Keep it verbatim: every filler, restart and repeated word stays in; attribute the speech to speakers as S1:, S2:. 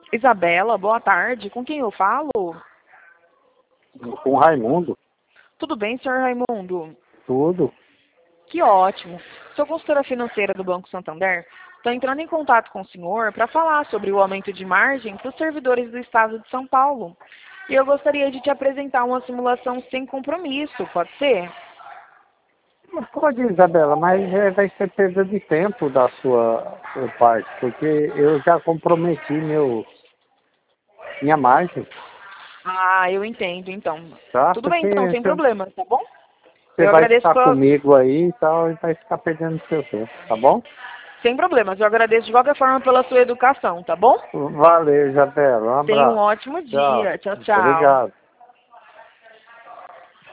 S1: Isabela, boa tarde. Com quem eu falo?
S2: Com o Raimundo,
S1: Tudo bem, senhor Raimundo?
S2: tudo.
S1: Que ótimo. Sou consultora financeira do Banco Santander. Estou entrando em contato com o senhor para falar sobre o aumento de margem para os servidores do estado de São Paulo. E eu gostaria de te apresentar uma simulação sem compromisso, pode ser?
S2: Mas pode, Isabela, mas é, vai ser perda de tempo da sua, sua parte, porque eu já comprometi meu, minha margem,
S1: Ah, eu entendo, então.
S2: tá?
S1: Tudo bem,
S2: Porque
S1: então, sem
S2: você
S1: problema, tá bom?
S2: você
S1: Eu
S2: vai
S1: agradeço
S2: ficar
S1: pela...
S2: comigo aí e tal, e vai ficar perdendo seu tempo, tá bom?
S1: Sem problemas, eu agradeço de qualquer forma pela sua educação, tá bom?
S2: Valeu, Isabela, um
S1: Tenha um
S2: abraço.
S1: ótimo
S2: Tchau.
S1: dia. Tchau, tchau.
S2: Obrigado.